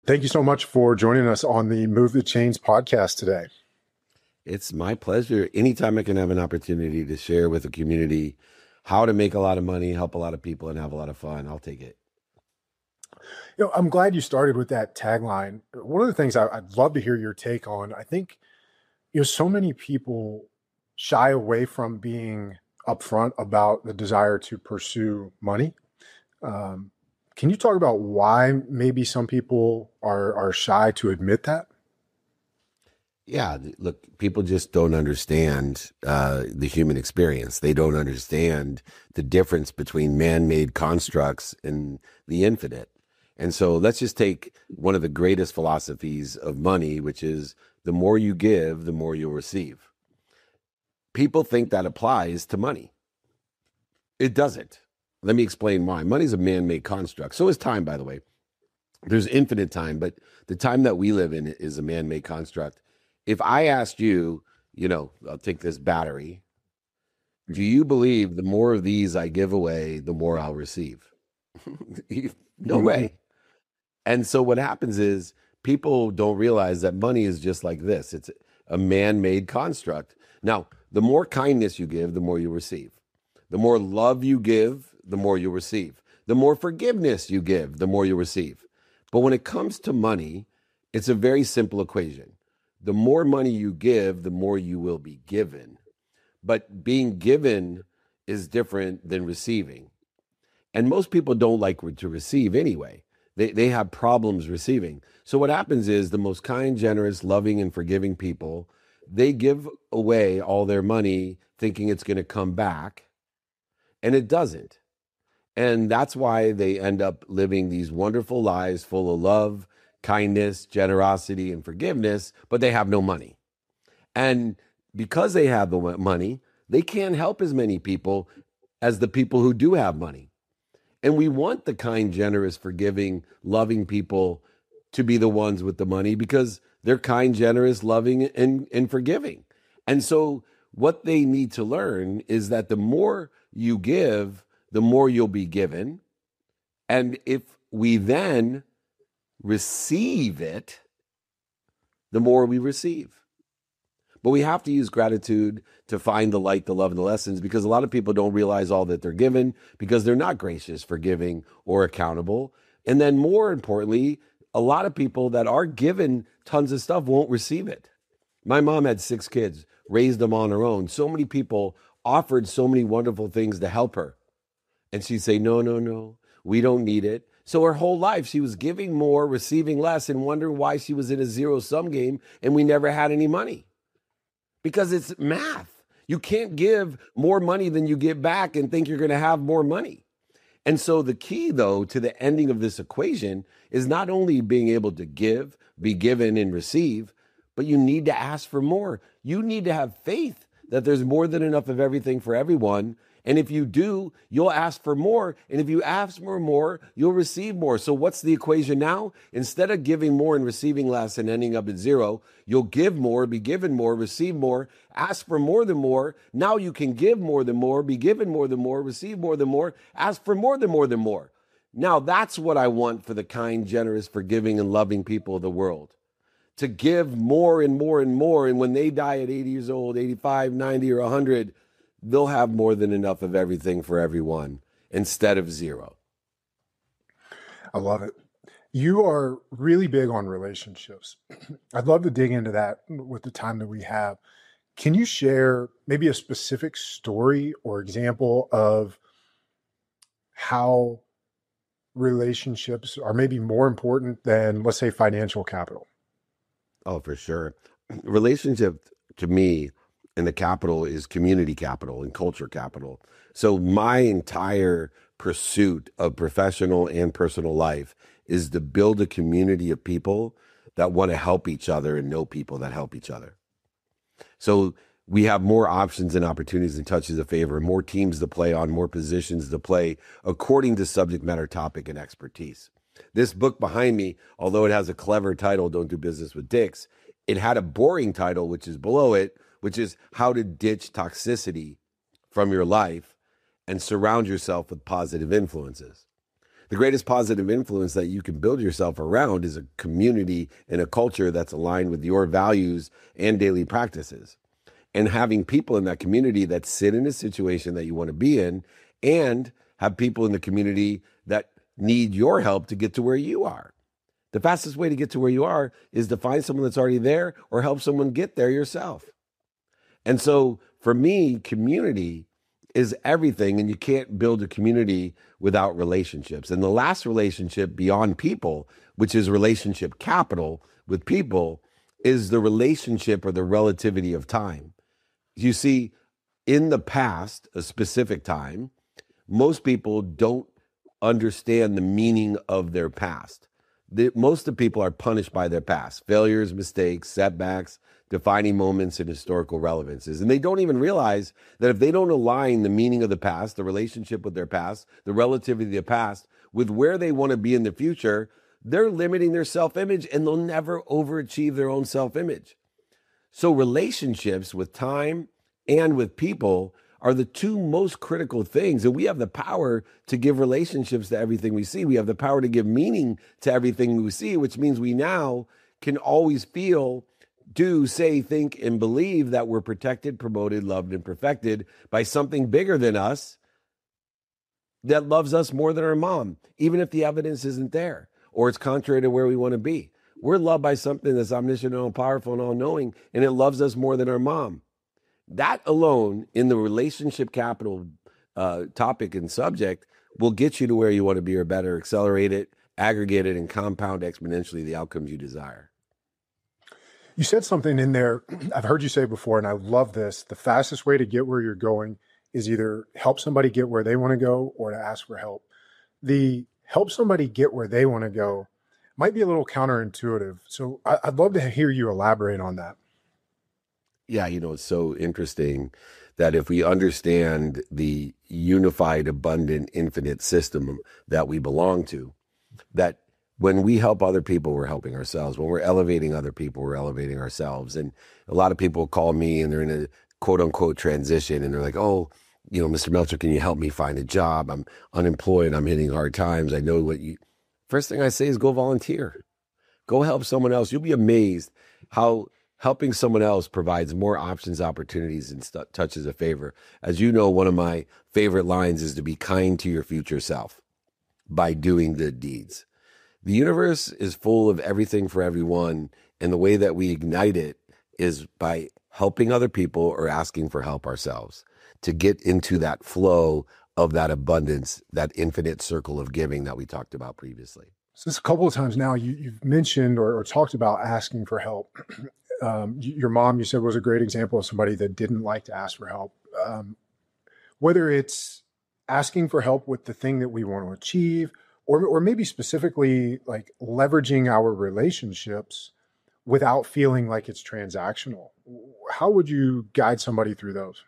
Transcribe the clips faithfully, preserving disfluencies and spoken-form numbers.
Thank you so much for joining us on the Move the Chains podcast today. It's my pleasure. Anytime I can have an opportunity to share with the community how to make a lot of money, help a lot of people, and have a lot of fun, I'll take it. You know, I'm glad you started with that tagline. One of the things I, I'd love to hear your take on, I think, you know, so many people shy away from being upfront about the desire to pursue money. Um, can you talk about why maybe some people are are shy to admit that? Yeah, look, people just don't understand uh, the human experience. They don't understand the difference between man-made constructs and the infinite. And so let's just take one of the greatest philosophies of money, which is the more you give, the more you'll receive. People think that applies to money. It doesn't. Let me explain why. Money's a man-made construct. So is time, by the way. There's infinite time, but the time that we live in is a man-made construct. If I asked you, you know, I'll take this battery. Do you believe the more of these I give away, the more I'll receive? No way. And so what happens is people don't realize that money is just like this. It's a man-made construct. Now, the more kindness you give, the more you receive. The more love you give, the more you receive. The more forgiveness you give, the more you receive. But when it comes to money, it's a very simple equation. The more money you give, the more you will be given. But being given is different than receiving. And most people don't like to receive anyway. They they have problems receiving. So what happens is the most kind, generous, loving, and forgiving people, they give away all their money thinking it's going to come back, and it doesn't. And that's why they end up living these wonderful lives full of love, kindness, generosity, and forgiveness, but they have no money. And because they have the money, they can't help as many people as the people who do have money. And we want the kind, generous, forgiving, loving people to be the ones with the money because they're kind, generous, loving, and, and forgiving. And so what they need to learn is that the more you give, the more you'll be given. And if we then receive it, the more we receive. But we have to use gratitude to find the light, the love, and the lessons, because a lot of people don't realize all that they're given because they're not gracious, forgiving, or accountable. And then more importantly, a lot of people that are given tons of stuff won't receive it. My mom had six kids, raised them on her own. So many people offered so many wonderful things to help her. And she'd say, no, no, no, we don't need it. So her whole life, she was giving more, receiving less, and wondering why she was in a zero-sum game and we never had any money. Because it's math. You can't give more money than you get back and think you're going to have more money. And so the key, though, to the ending of this equation is not only being able to give, be given, and receive, but you need to ask for more. You need to have faith that there's more than enough of everything for everyone. And if you do, you'll ask for more. And if you ask for more, you'll receive more. So what's the equation now? Instead of giving more and receiving less and ending up at zero, you'll give more, be given more, receive more, ask for more than more. Now you can give more than more, be given more than more, receive more than more, ask for more than more than more. Now that's what I want for the kind, generous, forgiving, and loving people of the world. To give more and more and more. And when they die at eighty years old, eighty-five, ninety, or one hundred, they'll have more than enough of everything for everyone instead of zero. I love it. You are really big on relationships. I'd love to dig into that with the time that we have. Can you share maybe a specific story or example of how relationships are maybe more important than, let's say, financial capital? Oh, for sure. Relationship to me and the capital is community capital and culture capital. So my entire pursuit of professional and personal life is to build a community of people that want to help each other and know people that help each other. So we have more options and opportunities and touches of favor, more teams to play on, more positions to play according to subject matter, topic, and expertise. This book behind me, although it has a clever title, Don't Do Business with Dicks, it had a boring title, which is below it, which is How to Ditch Toxicity from Your Life and Surround Yourself with Positive Influences. The greatest positive influence that you can build yourself around is a community and a culture that's aligned with your values and daily practices. And having people in that community that sit in a situation that you want to be in, and have people in the community that need your help to get to where you are. The fastest way to get to where you are is to find someone that's already there or help someone get there yourself. And so for me, community is everything, and you can't build a community without relationships. And the last relationship beyond people, which is relationship capital with people, is the relationship or the relativity of time. You see, in the past, a specific time, most people don't understand the meaning of their past. The, most of the people are punished by their past, failures, mistakes, setbacks, defining moments, and historical relevances. And they don't even realize that if they don't align the meaning of the past, the relationship with their past, the relativity of the past, with where they want to be in the future, they're limiting their self-image, and they'll never overachieve their own self-image. So relationships with time and with people are the two most critical things. And we have the power to give relationships to everything we see. We have the power to give meaning to everything we see, which means we now can always feel, do, say, think, and believe that we're protected, promoted, loved, and perfected by something bigger than us that loves us more than our mom, even if the evidence isn't there or it's contrary to where we want to be. We're loved by something that's omniscient and all-powerful and all-knowing, and it loves us more than our mom. That alone, in the relationship capital uh, topic and subject, will get you to where you want to be or better, accelerate it, aggregate it, and compound exponentially the outcomes you desire. You said something in there I've heard you say before, and I love this. The fastest way to get where you're going is either help somebody get where they want to go or to ask for help. The help somebody get where they want to go might be a little counterintuitive. So I, I'd love to hear you elaborate on that. Yeah, you know, it's so interesting that if we understand the unified, abundant, infinite system that we belong to, that when we help other people, we're helping ourselves. When we're elevating other people, we're elevating ourselves. And a lot of people call me and they're in a quote unquote transition and they're like, oh, you know, Mister Meltzer, can you help me find a job? I'm unemployed. I'm hitting hard times. I know what you, first thing I say is go volunteer. Go help someone else. You'll be amazed how helping someone else provides more options, opportunities, and st- touches a favor. As you know, one of my favorite lines is to be kind to your future self by doing good deeds. The universe is full of everything for everyone, and the way that we ignite it is by helping other people or asking for help ourselves to get into that flow of that abundance, that infinite circle of giving that we talked about previously. So this a couple of times now, you, you've mentioned or, or talked about asking for help. Um, your mom, you said, was a great example of somebody that didn't like to ask for help. Um, whether it's asking for help with the thing that we want to achieve, or, or maybe specifically like leveraging our relationships without feeling like it's transactional. How would you guide somebody through those?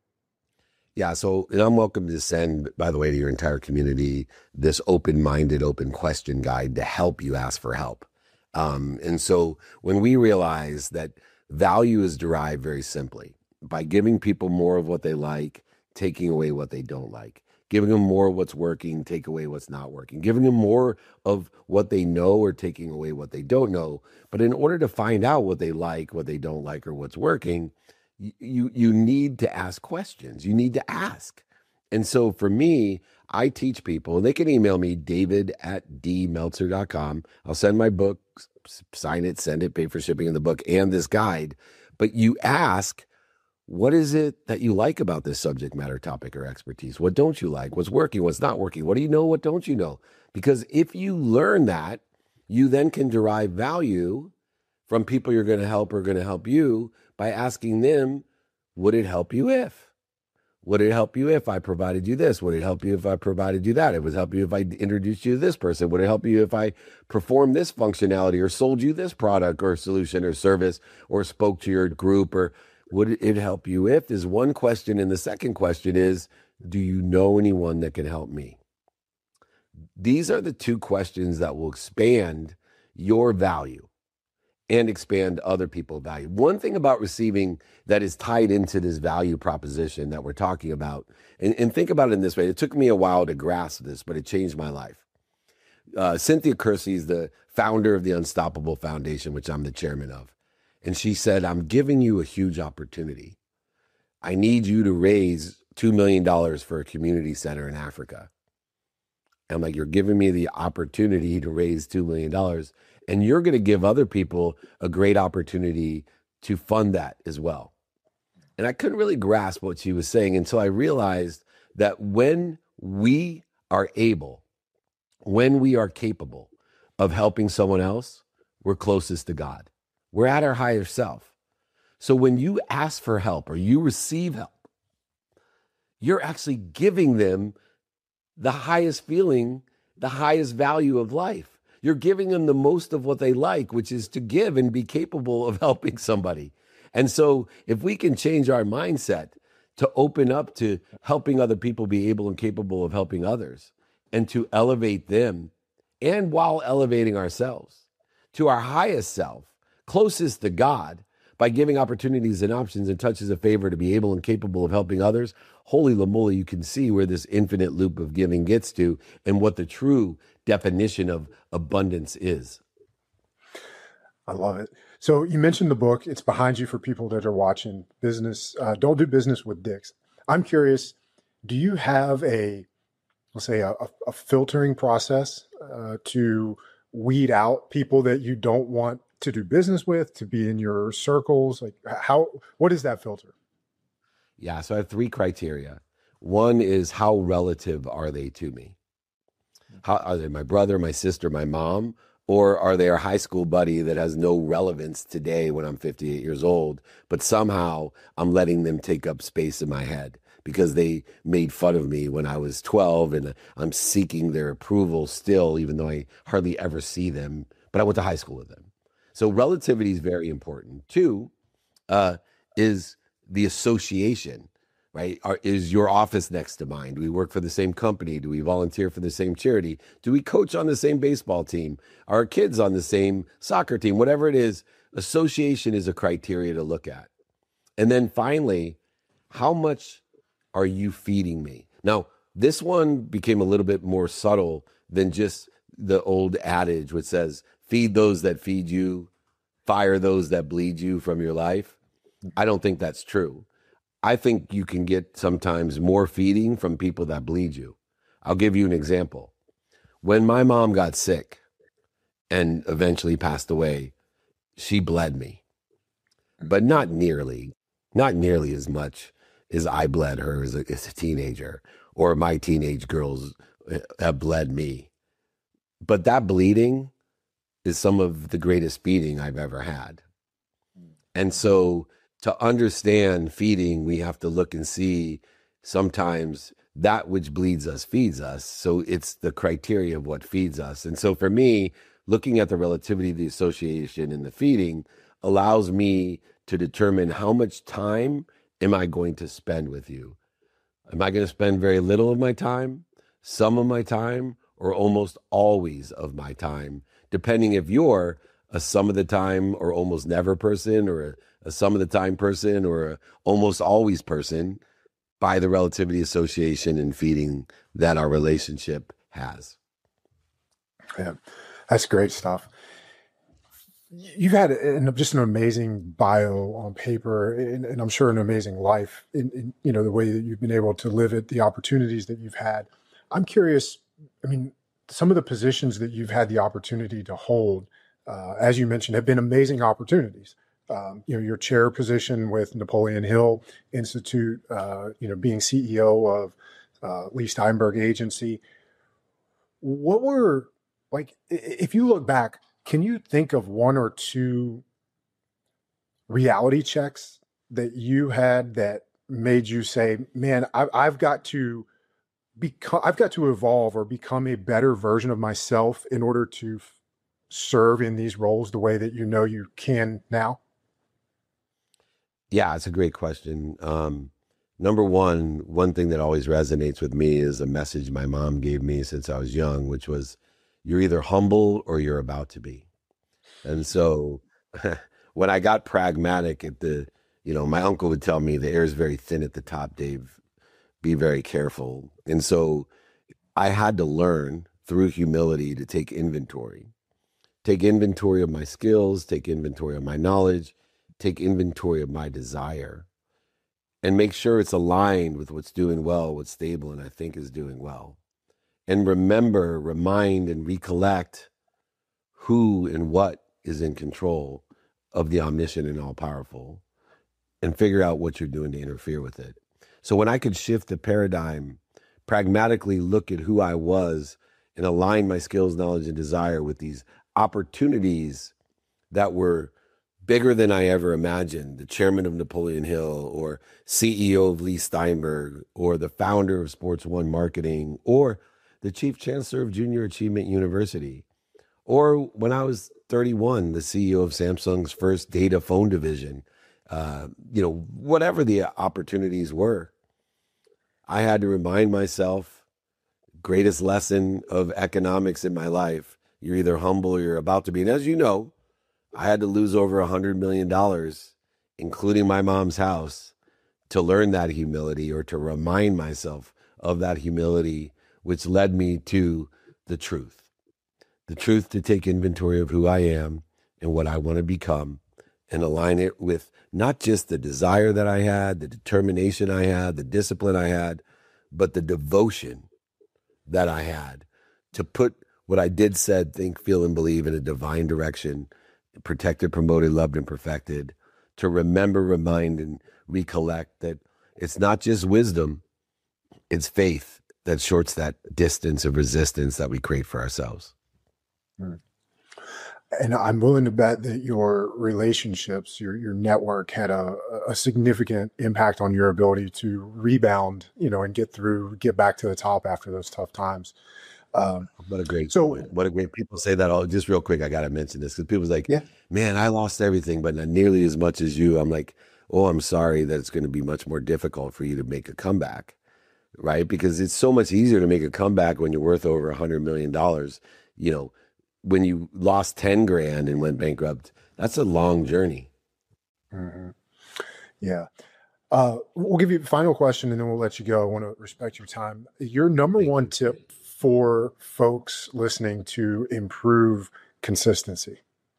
Yeah, so and I'm welcome to send, by the way, to your entire community, this open-minded, open question guide to help you ask for help. Um, and so when we realize that value is derived very simply by giving people more of what they like, taking away what they don't like, giving them more of what's working, take away what's not working, giving them more of what they know or taking away what they don't know. But in order to find out what they like, what they don't like, or what's working, you, you need to ask questions. You need to ask. And so for me, I teach people, and they can email me, david at d meltzer dot com. I'll send my book, sign it, send it, pay for shipping in the book and this guide. But you ask, what is it that you like about this subject matter topic or expertise? What don't you like? What's working? What's not working? What do you know? What don't you know? Because if you learn that, you then can derive value from people you're going to help or going to help you by asking them, would it help you if? Would it help you if I provided you this? Would it help you if I provided you that? It would help you if I introduced you to this person. Would it help you if I performed this functionality or sold you this product or solution or service or spoke to your group? Or would it help you if is one question. And the second question is, do you know anyone that can help me? These are the two questions that will expand your value and expand other people's value. One thing about receiving that is tied into this value proposition that we're talking about, and, and think about it in this way. It took me a while to grasp this, but it changed my life. uh, Cynthia Kersey is the founder of the Unstoppable Foundation, which I'm the chairman of. And she said, I'm giving you a huge opportunity. I need you to raise two million dollars for a community center in Africa. I'm like, you're giving me the opportunity to raise two million dollars, and you're going to give other people a great opportunity to fund that as well. And I couldn't really grasp what she was saying until I realized that when we are able, when we are capable of helping someone else, we're closest to God. We're at our higher self. So when you ask for help or you receive help, you're actually giving them the highest feeling, the highest value of life. You're giving them the most of what they like, which is to give and be capable of helping somebody. And so if we can change our mindset to open up to helping other people be able and capable of helping others, and to elevate them, and while elevating ourselves to our highest self, closest to God, by giving opportunities and options and touches of favor to be able and capable of helping others, holy Lamola, you can see where this infinite loop of giving gets to and what the true definition of abundance is. I love it. So you mentioned the book. It's behind you for people that are watching. Business, uh, Don't Do Business with Dicks. I'm curious, do you have a, let's say, a, a filtering process uh, to weed out people that you don't want to do business with, to be in your circles? Like how, what is that filter? Yeah, so I have three criteria. One is, how relative are they to me? How are they my brother, my sister, my mom? Or are they a high school buddy that has no relevance today when I'm fifty-eight years old, but somehow I'm letting them take up space in my head because they made fun of me when I was twelve, and I'm seeking their approval still, even though I hardly ever see them, but I went to high school with them. So relativity is very important. Two uh, is the association, right? Are, is your office next to mine? Do we work for the same company? Do we volunteer for the same charity? Do we coach on the same baseball team? Are our kids on the same soccer team? Whatever it is, association is a criteria to look at. And then finally, how much are you feeding me? Now, this one became a little bit more subtle than just the old adage which says, feed those that feed you, fire those that bleed you from your life. I don't think that's true. I think you can get sometimes more feeding from people that bleed you. I'll give you an example. When my mom got sick and eventually passed away, she bled me, but not nearly, not nearly as much as I bled her as a, as a teenager, or my teenage girls have bled me. But that bleeding is some of the greatest feeding I've ever had. And so to understand feeding, we have to look and see sometimes that which bleeds us feeds us. So it's the criteria of what feeds us. And so for me, looking at the relativity of the association and the feeding allows me to determine how much time am I going to spend with you? Am I going to spend very little of my time, some of my time, or almost always of my time, depending if you're a some of the time or almost never person, or a, a some of the time person, or a almost always person, by the relativity association and feeding that our relationship has. Yeah, that's great stuff. You've had an, just an amazing bio on paper, and, and I'm sure an amazing life in, in, you know, the way that you've been able to live it, the opportunities that you've had. I'm curious, I mean, some of the positions that you've had the opportunity to hold, uh, as you mentioned, have been amazing opportunities. Um, you know, your chair position with Napoleon Hill Institute, uh, you know, being C E O of uh, Lee Steinberg Agency. What were, like, if you look back, can you think of one or two reality checks that you had that made you say, man, I, I've got to become, I've got to evolve or become a better version of myself in order to f- serve in these roles the way that you know you can now? Yeah, it's a great question. Um, number one, one thing that always resonates with me is a message my mom gave me since I was young, which was, you're either humble or you're about to be. And so when I got pragmatic at the, you know, my uncle would tell me the air is very thin at the top, Dave, be very careful. And so I had to learn through humility to take inventory. Take inventory of my skills, take inventory of my knowledge, take inventory of my desire, and make sure it's aligned with what's doing well, what's stable, and I think is doing well. And remember, remind, and recollect who and what is in control of the omniscient and all-powerful, and figure out what you're doing to interfere with it. So when I could shift the paradigm, pragmatically look at who I was and align my skills, knowledge, and desire with these opportunities that were bigger than I ever imagined, the chairman of Napoleon Hill, or C E O of Lee Steinberg, or the founder of Sports One Marketing, or the chief chancellor of Junior Achievement University, or when I was thirty-one, the C E O of Samsung's first data phone division, uh, you know, whatever the opportunities were, I had to remind myself, greatest lesson of economics in my life, you're either humble or you're about to be. And as you know, I had to lose over one hundred million dollars, including my mom's house, to learn that humility, or to remind myself of that humility, which led me to the truth. The truth to take inventory of who I am and what I want to become, and align it with not just the desire that I had, the determination I had, the discipline I had, but the devotion that I had to put what I did, said, think, feel, and believe in a divine direction, protected, promoted, loved, and perfected, to remember, remind, and recollect that it's not just wisdom, it's faith that shorts that distance of resistance that we create for ourselves. And I'm willing to bet that your relationships, your your network had a, a significant impact on your ability to rebound, you know, and get through, get back to the top after those tough times. Um, what a great, so what a great, people say that all, just real quick, I got to mention this because people's like, yeah, man, I lost everything, but not nearly as much as you. I'm like, oh, I'm sorry that it's going to be much more difficult for you to make a comeback, right? Because it's so much easier to make a comeback when you're worth over a hundred million dollars. You know, when you lost ten grand and went bankrupt, that's a long journey. Mm-hmm. Yeah. Uh, we'll give you the final question and then we'll let you go. I want to respect your time. Your number Thank one you. tip for folks listening to improve consistency?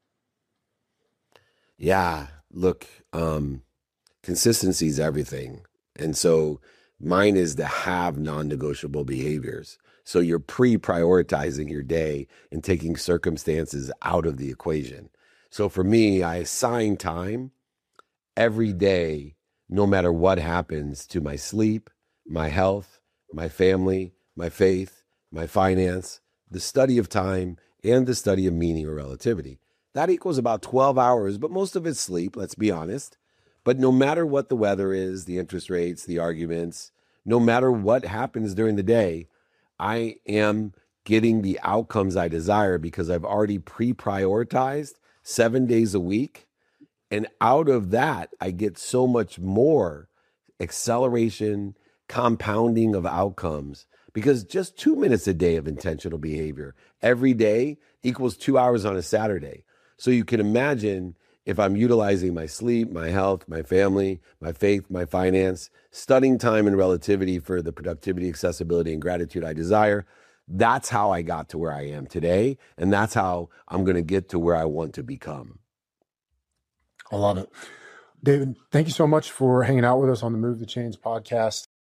Yeah, look, um, consistency is everything. And so mine is to have non-negotiable behaviors. So you're pre-prioritizing your day and taking circumstances out of the equation. So for me, I assign time every day, no matter what happens, to my sleep, my health, my family, my faith, my finance, the study of time, and the study of meaning or relativity. That equals about twelve hours, but most of it's sleep, let's be honest. But no matter what the weather is, the interest rates, the arguments, no matter what happens during the day, I am getting the outcomes I desire because I've already pre-prioritized seven days a week. And out of that, I get so much more acceleration, compounding of outcomes, because just two minutes a day of intentional behavior every day equals two hours on a Saturday. So you can imagine if I'm utilizing my sleep, my health, my family, my faith, my finance, studying time and relativity for the productivity, accessibility, and gratitude I desire, that's how I got to where I am today. And that's how I'm going to get to where I want to become. I love it. David, thank you so much for hanging out with us on the Move the Chains podcast.